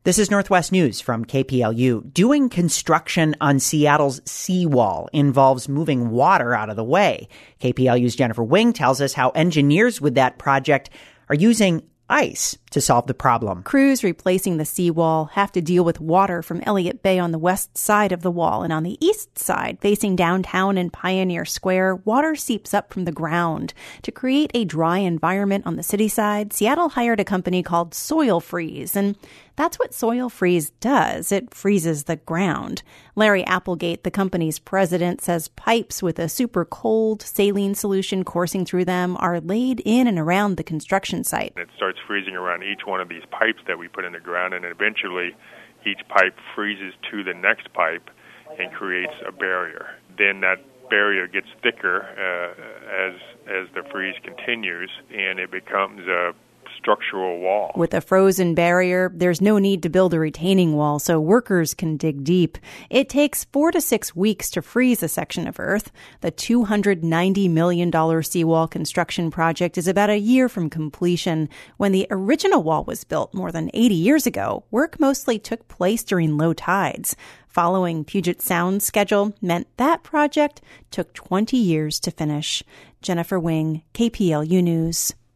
This is Northwest News from KPLU. Doing construction on Seattle's seawall involves moving water out of the way. KPLU's Jennifer Wing tells us how engineers with that project are using ice to solve the problem. Crews replacing the seawall have to deal with water from Elliott Bay on the west side of the wall, and on the east side, facing downtown and Pioneer Square, water seeps up from the ground. To create a dry environment on the city side, Seattle hired a company called Soil Freeze, and that's what Soil Freeze does. It freezes the ground. Larry Applegate, the company's president, says pipes with a super cold saline solution coursing through them are laid in and around the construction site. It starts freezing around each one of these pipes that we put in the ground, and eventually each pipe freezes to the next pipe and creates a barrier. Then that barrier gets thicker as the freeze continues, and it becomes a structural wall. With a frozen barrier, there's no need to build a retaining wall, so workers can dig deep. It takes 4 to 6 weeks to freeze a section of earth. The $290 million seawall construction project is about a year from completion. When the original wall was built more than 80 years ago, work mostly took place during low tides. Following Puget Sound's schedule meant that project took 20 years to finish. Jennifer Wing, KPLU News.